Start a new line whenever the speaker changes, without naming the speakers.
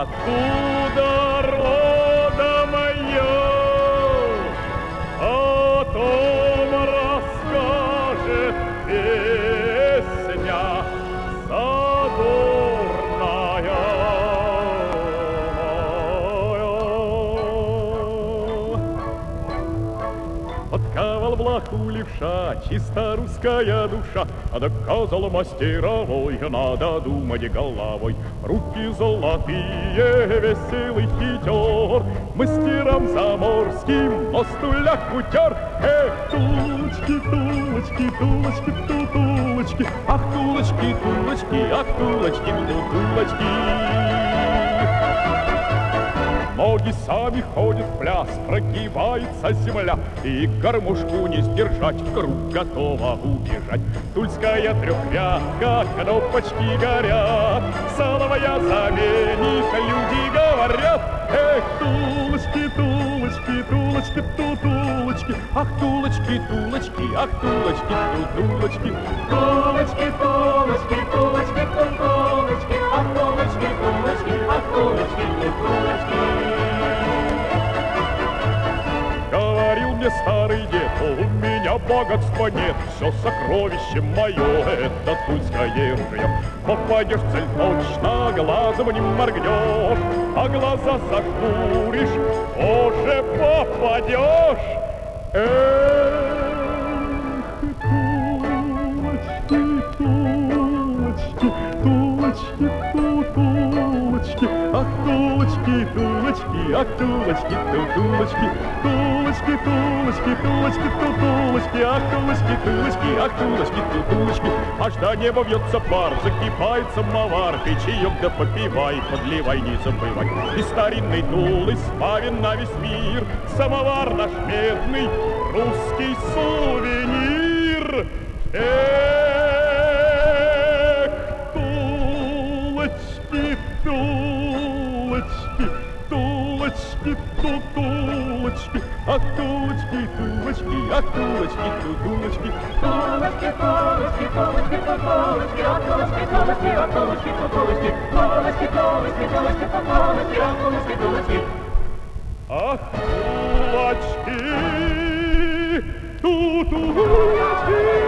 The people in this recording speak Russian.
откуда родом я, о том расскажет песня задорная моя. Подковал блоху левша, чисто русская душа, доказал мастеровой, надо думать головой. Руки золотые, веселый хитер, мастером заморским на стульях утер. Эх, тулочки, тулочки, тулочки, тулочки, ах, тулочки, тулочки, ах, тулочки, тулочки. Ноги сами ходят в пляс, прогибается земля, и гармошку не сдержать, в круг готова убежать. Тульская трехрядка, кнопочки горят, саловая заменит, люди говорят. Эх, тулочки, тулочки, тулочки, тулочки, ах, тулочки, тулочки, ах, тулочки, тулочки. Тулочки, тулочки, тулочки, тулочки, ах, тулочки, тулочки, ах, тулочки, тулочки. Говорил мне старый дед, у меня богатства нет, все сокровище мое, это тульское ружье. Попадешь в цель точно, глазом не моргнешь, а глаза зажмуришь, уже попадешь. Эх, тулочки, тулочки, тулочки, тулочки, ах, тулочки, тулочки, ах, тулочки, тулочки, тулочки, тулочки, тулочки, тулочки, ах, тулочки, тулочки, ах, тулочки, тулочки. Аж до неба вьется пар, закипает самовар, ты чаек да попивай, подливай, не забывай. И старинный Тулы славен на весь мир, самовар наш медный, русский сувенир. Эх, тулочки, тулочки, тулочки, тулочки, ах, тулочки, тулочки, ах, тулочки, тулочки. Тулочки, тулочки, тулочки, тулочки, ах, тулочки, тулочки, ах, тулочки, тулочки. Тулочки, тулочки, тулочки, тулочки, ах, тулочки, тулочки. Ах, тулочки, тулочки.